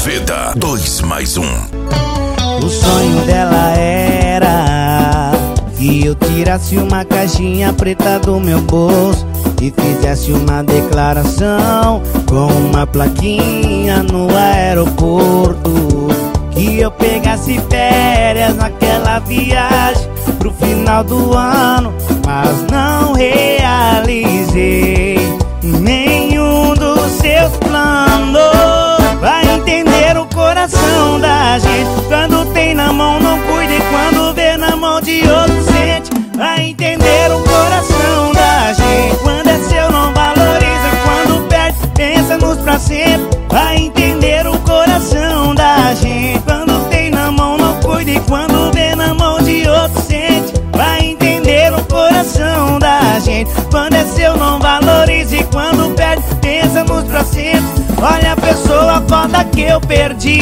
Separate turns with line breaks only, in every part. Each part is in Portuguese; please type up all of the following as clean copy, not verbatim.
Veda 2+1.
O sonho dela era que eu tirasse uma caixinha preta do meu bolso e fizesse uma declaração com uma plaquinha no aeroporto. Que eu pegasse férias naquela viagem pro final do ano, mas não realizei nenhum dos seus planos. Vai entender o coração da gente, quando tem na mão não cuida e quando vê na mão de outro sente. Vai entender o coração da gente, quando é seu não valoriza, quando perde pensa nos pra sempre. Vai entender o coração da gente, quando tem na mão não cuida e quando vê na mão de outro sente. Vai entender o coração da gente, quando é seu não valoriza e quando perde pensa nos pra sempre. Olha a pessoa foda que eu perdi.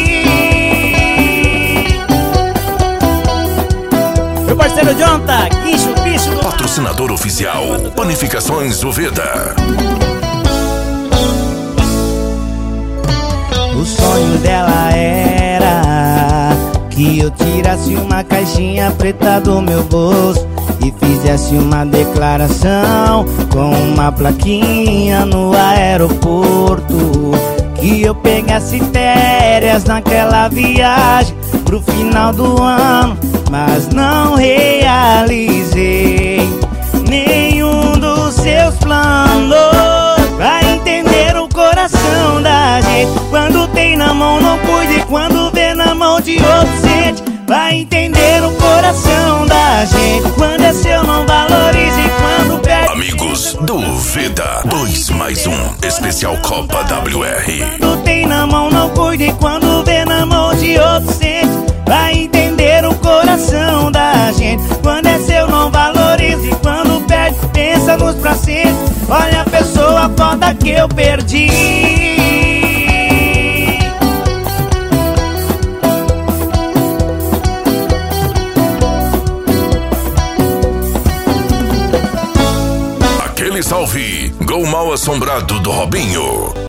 Meu parceiro Jonta, Guincho, bicho do...
Patrocinador oficial, Panificações Uveda.
O sonho dela era que eu tirasse uma caixinha preta do meu bolso e fizesse uma declaração com uma plaquinha no aeroporto. Que eu pegasse férias naquela viagem pro final do ano, mas não realizei nenhum dos seus planos. Vai entender o coração da gente, quando tem na mão não cuida e quando vê na mão de outro sente. Vai entender o coração da gente, quando é seu não valoriza e quando perde.
Amigos do Veda 2+1, especial Copa WR.
Quando tem na mão não cuida e quando vê na mão de outro sente. Vai entender o coração da gente, quando é seu não valoriza e quando perde pensa nos pra sempre. Olha a pessoa foda que eu perdi.
Aquele salve, gol mal assombrado do Robinho.